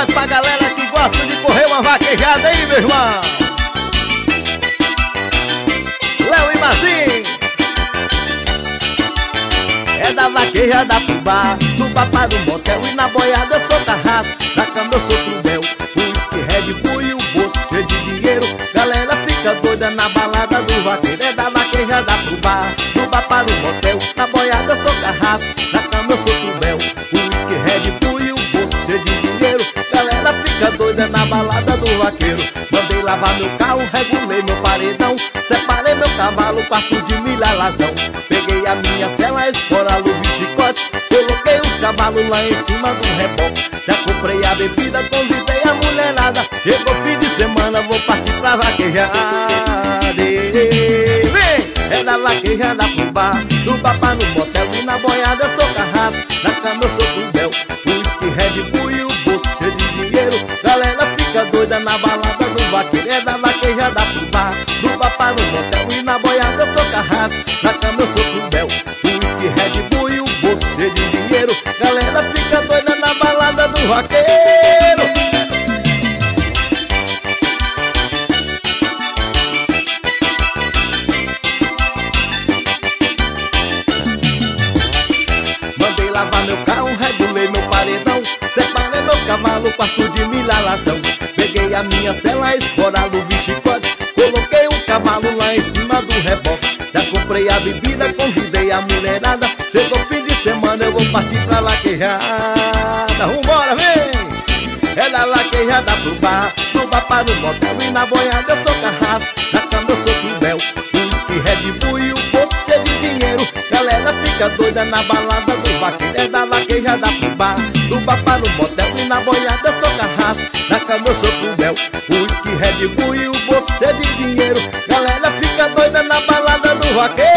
Vai pra galera que gosta de correr uma vaquejada aí, meu irmão. Léo e Marcinho. É da vaquejada pro bar, do bar para o motel. E na boiada eu sou carrasco, na cama eu sou trudel. O uísque, Red Bull e o bolso cheio de dinheiro. Galera fica doida na balada do vaqueiro. É da vaquejada pro bar, do bar para o motel. Na boiada eu sou carrasco, na cama eu sou trudel. O uísque, Red Bull e o bolso cheio de dinheiro. Galera fica doida na balada do vaqueiro. Mandei lavar meu carro, regulei meu paredão. Separei meu cavalo, quarto de milha, lazão. Peguei a minha cela, espora, luva e chicote. Coloquei os cavalos lá em cima do reboque. Já comprei a bebida, convidei a mulherada. Chegou fim de semana, vou partir pra vaquejada. Vem! É da vaquejada pro bar, do bar para no motel. E na boiada eu sou carrasco, na cama eu sou trudel. O uísque, Red Bull e o bolso cheio de dinheiro. Galera fica doida na balada do vaqueiro. É da vaquejada pro bar, do bar para o motel. E na boiada eu sou carrasco, na cama eu sou trudel. O uísque, Red Bull e o bolso cheio de dinheiro. Galera fica doida na balada do vaqueiro. Mandei lavar meu carro, regulei meu paredão. Separei meus cavalos, quarto de milha, lazão. Peguei a minha cela, espora, luva e chicote. Coloquei um cavalo lá em cima do reboque. Já comprei a bebida, convidei a mulherada. Chegou fim de semana, eu vou partir pra vaquejada. Vambora, vem! É da vaquejada pro bar, do bar para o motel. E na boiada eu sou carrasco, na cama eu sou trudel. O uísque, Red Bull e o bolso cheio de dinheiro. Galera fica doida na balada do vaqueiro. É da vaquejada pro bar, do bar para o motel. E na boiada eu sou carrasco, na cama eu sou trudel. O uísque, Red Bull e o bolso cheio de dinheiro. Galera fica doida na balada do vaqueiro.